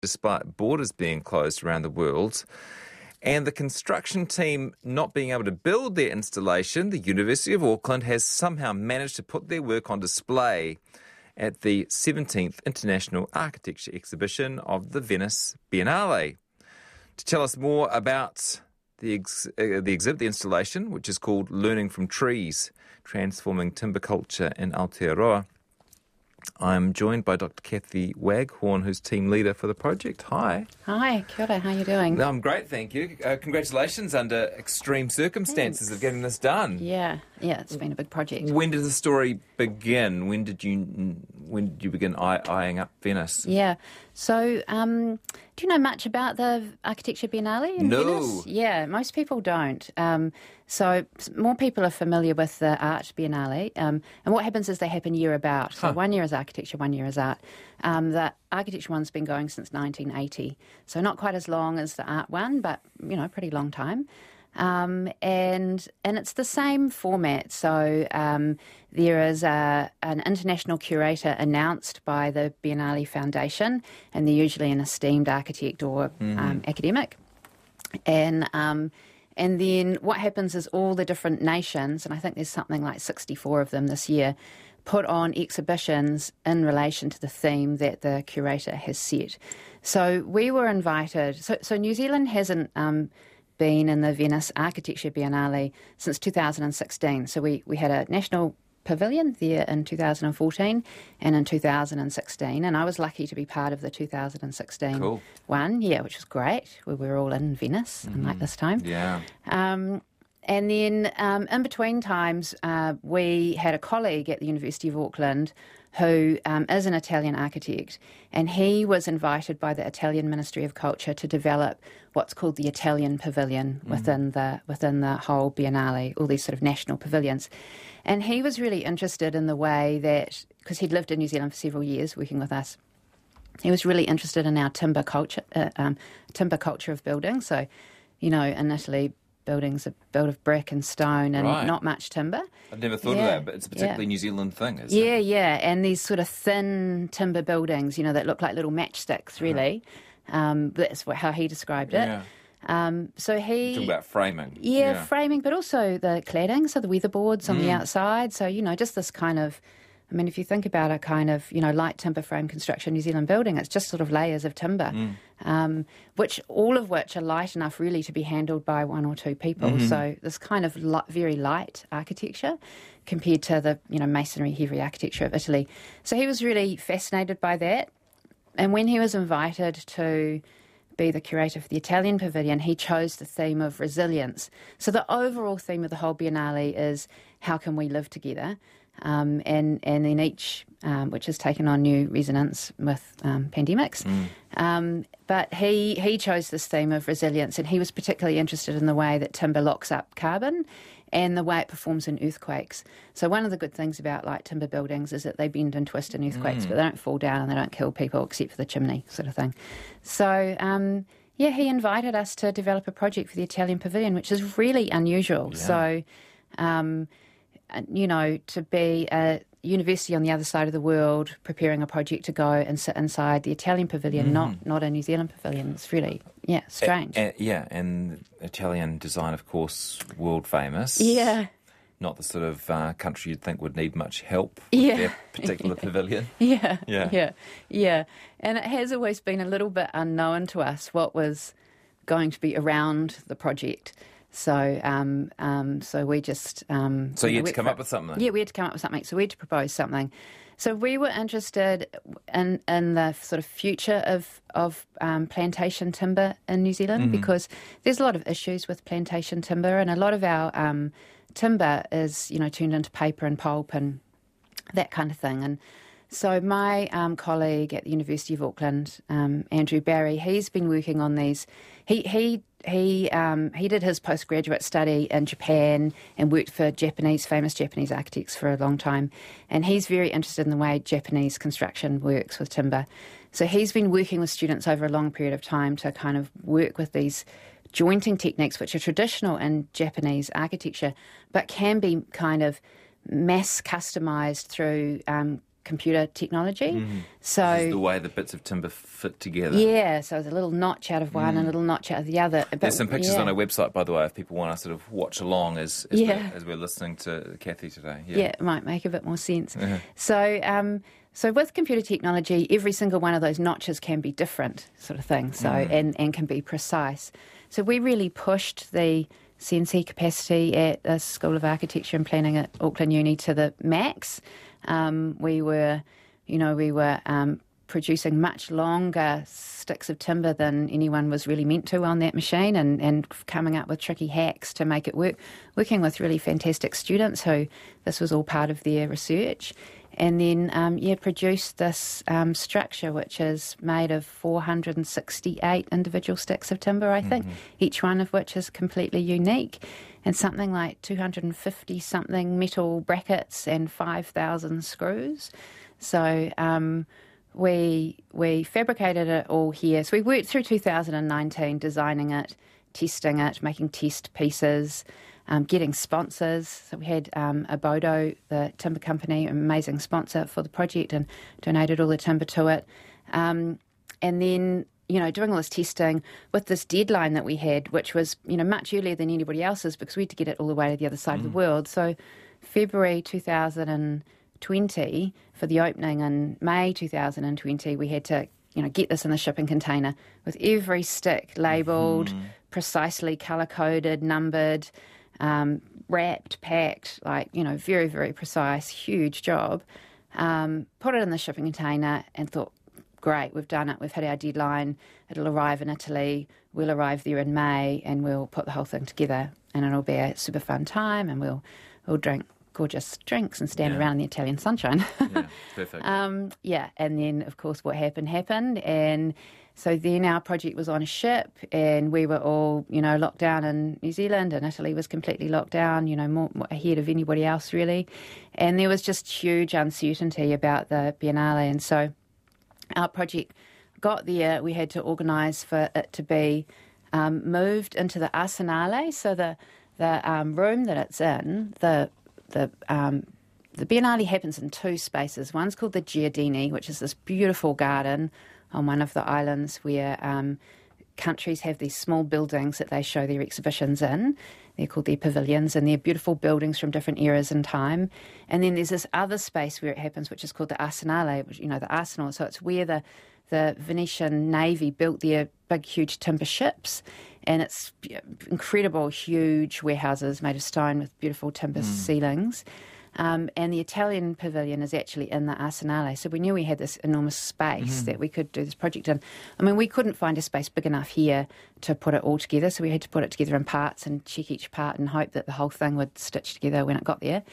despite borders being closed around the world. And the construction team not being able to build their installation, the University of Auckland has somehow managed to put their work on display at the 17th International Architecture Exhibition of the Venice Biennale. To tell us more about the exhibit, the installation, which is called Learning from Trees, Transforming Timber Culture in Aotearoa, I'm joined by Dr. Kathy Waghorn, who's team leader for the project. Hi. Hi, kia ora, how are you doing? No, I'm great, thank you. Congratulations under extreme circumstances of getting this done. Yeah, it's been a big project. When did the story begin? When did you begin eyeing up Venice? Yeah, so do you know much about the Architecture Biennale in Venice? Yeah, most people don't. So more people are familiar with the Art Biennale. And what happens is they happen year about. So 1 year is architecture, 1 year is art. The architecture one's been going since 1980. So not quite as long as the art one, but, pretty long time. And it's the same format. So there is an international curator announced by the Biennale Foundation, and they're usually an esteemed architect or academic. And then what happens is all the different nations, and I think there's something like 64 of them this year, put on exhibitions in relation to the theme that the curator has set. So we were invited. So New Zealand hasn't been in the Venice Architecture Biennale since 2016. So we had a national pavilion there in 2014 and in 2016, and I was lucky to be part of the 2016 one, which was great. We were all in Venice, unlike this time. Yeah. And then in between times, we had a colleague at the University of Auckland who is an Italian architect, and he was invited by the Italian Ministry of Culture to develop what's called the Italian Pavilion within the whole Biennale, all these sort of national pavilions. And he was really interested in the way that, because he'd lived in New Zealand for several years working with us, he was really interested in our timber culture of building. So, in Italy, buildings are built of brick and stone and not much timber. I've never thought of that, but it's a particularly New Zealand thing, isn't it? Yeah. And these sort of thin timber buildings, that look like little matchsticks, really. That's how he described it. Yeah. So he... Talking about framing. Yeah, framing, but also the cladding, so the weatherboards on the outside. So, just this kind of... if you think about a kind of, light timber frame construction New Zealand building, it's just sort of layers of timber, all of which are light enough really to be handled by one or two people. So this kind of very light architecture compared to the, masonry heavy architecture of Italy. So he was really fascinated by that. And when he was invited to be the curator for the Italian Pavilion, he chose the theme of resilience. So the overall theme of the whole Biennale is how can we live together? And then each, which has taken on new resonance with pandemics. But he chose this theme of resilience, and he was particularly interested in the way that timber locks up carbon and the way it performs in earthquakes. So one of the good things about light timber buildings is that they bend and twist in earthquakes, but they don't fall down and they don't kill people except for the chimney sort of thing. So, he invited us to develop a project for the Italian Pavilion, which is really unusual. Yeah. So, to be a university on the other side of the world preparing a project to go and sit inside the Italian Pavilion, not a New Zealand pavilion. It's really, strange. And Italian design, of course, world famous. Yeah. Not the sort of country you'd think would need much help with their particular pavilion. Yeah. And it has always been a little bit unknown to us what was going to be around the project. So we just... so you had to come up with something? Yeah, we had to come up with something. So we had to propose something. So we were interested in the sort of future of plantation timber in New Zealand because there's a lot of issues with plantation timber, and a lot of our timber is, turned into paper and pulp and that kind of thing. And so my colleague at the University of Auckland, Andrew Barry, he's been working on these. He did his postgraduate study in Japan and worked for famous Japanese architects for a long time. And he's very interested in the way Japanese construction works with timber. So he's been working with students over a long period of time to kind of work with these jointing techniques, which are traditional in Japanese architecture, but can be kind of mass customised through computer technology. So This is the way the bits of timber fit together. yeah, so there's a little notch out of one and a little notch out of the other. But, There's some pictures on our website, by the way, if people want to sort of watch along as we're listening to Kathy today. Yeah, it might make a bit more sense. So with computer technology, every single one of those notches can be different sort of thing, so and can be precise. So we really pushed the CNC capacity at the School of Architecture and Planning at Auckland Uni to the max. We were producing much longer sticks of timber than anyone was really meant to on that machine, and coming up with tricky hacks to make it work, working with really fantastic students who this was all part of their research. And then, produced this structure, which is made of 468 individual sticks of timber, I think, each one of which is completely unique, and something like 250-something metal brackets and 5,000 screws. So we fabricated it all here. So we worked through 2019 designing it, testing it, making test pieces, getting sponsors. So we had Abodo, the timber company, an amazing sponsor for the project, and donated all the timber to it. And then, doing all this testing with this deadline that we had, which was, much earlier than anybody else's because we had to get it all the way to the other side of the world. So February 2020 for the opening, in May 2020, we had to, get this in the shipping container with every stick labelled, precisely colour-coded, numbered, wrapped, packed, very, very precise, huge job. Put it in the shipping container and thought, great, we've done it, we've hit our deadline, it'll arrive in Italy, we'll arrive there in May, and we'll put the whole thing together, and it'll be a super fun time, and we'll drink gorgeous drinks and stand around in the Italian sunshine. Yeah, perfect. And then, of course, what happened, and so then our project was on a ship, and we were all, locked down in New Zealand, and Italy was completely locked down, more ahead of anybody else, really. And there was just huge uncertainty about the Biennale, and so our project got there. We had to organise for it to be moved into the Arsenale, so the room that it's in, the Biennale happens in two spaces. One's called the Giardini, which is this beautiful garden on one of the islands where countries have these small buildings that they show their exhibitions in. They're called their pavilions, and they're beautiful buildings from different eras in time. And then there's this other space where it happens, which is called the Arsenale, which, the arsenal. So it's where the Venetian Navy built their big, huge timber ships. And it's incredible, huge warehouses made of stone with beautiful timber ceilings. And the Italian pavilion is actually in the Arsenale. So we knew we had this enormous space that we could do this project in. I mean, we couldn't find a space big enough here to put it all together, so we had to put it together in parts and check each part and hope that the whole thing would stitch together when it got there.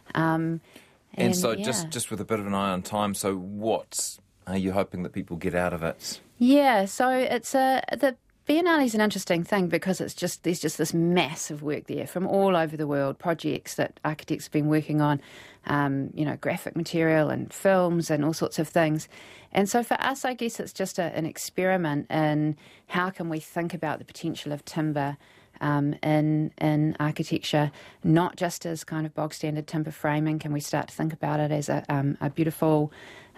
Just with a bit of an eye on time, so what are you hoping that people get out of it? Yeah, so it's the Biennale is an interesting thing because there's just this massive work there from all over the world, projects that architects have been working on, graphic material and films and all sorts of things. And so for us, I guess it's just an experiment in how can we think about the potential of timber in architecture, not just as kind of bog standard timber framing. Can we start to think about it as a beautiful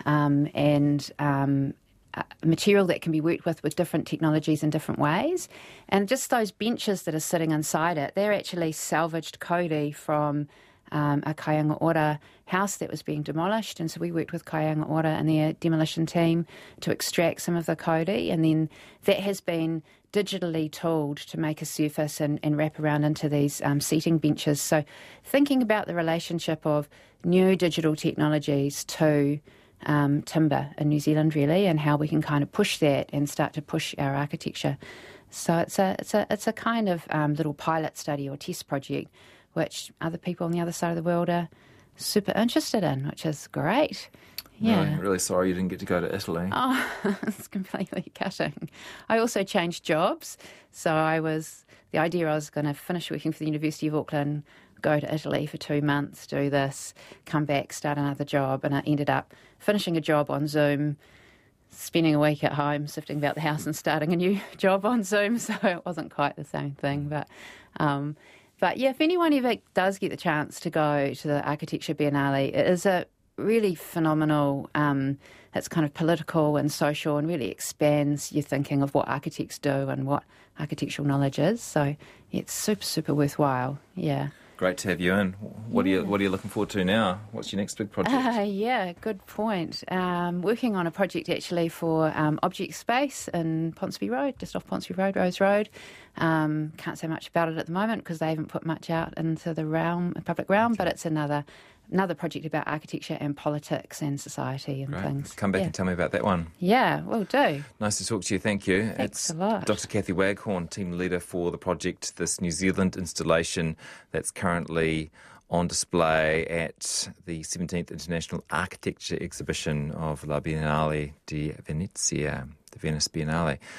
material that can be worked with different technologies in different ways? And just those benches that are sitting inside it, they're actually salvaged kauri from a Kaianga Ora house that was being demolished. And so we worked with Kaianga Ora and their demolition team to extract some of the kauri, and then that has been digitally tooled to make a surface and wrap around into these seating benches. So thinking about the relationship of new digital technologies to timber in New Zealand, really, and how we can kind of push that and start to push our architecture. So it's a kind of little pilot study or test project, which other people on the other side of the world are super interested in, which is great. Yeah. Really sorry you didn't get to go to Italy. Oh, it's completely cutting. I also changed jobs. So the idea I was going to finish working for the University of Auckland, go to Italy for 2 months, do this, come back, start another job, and I ended up finishing a job on Zoom, spending a week at home, sifting about the house and starting a new job on Zoom, so it wasn't quite the same thing. But yeah, if anyone ever does get the chance to go to the Architecture Biennale, it is a really phenomenal. It's kind of political and social and really expands your thinking of what architects do and what architectural knowledge is. So it's super, super worthwhile. Yeah. Great to have you in. What are you looking forward to now? What's your next big project? Yeah, good point. Working on a project actually for Object Space in Ponsonby Road, just off Ponsonby Road, Rose Road. Can't say much about it at the moment because they haven't put much out into the public realm, but it's another project about architecture and politics and society and things. Come back and tell me about that one. Yeah, will do. Nice to talk to you. Thank you. Thanks a lot. Dr. Kathy Waghorn, team leader for the project, this New Zealand installation that's currently on display at the 17th International Architecture Exhibition of La Biennale di Venezia, the Venice Biennale.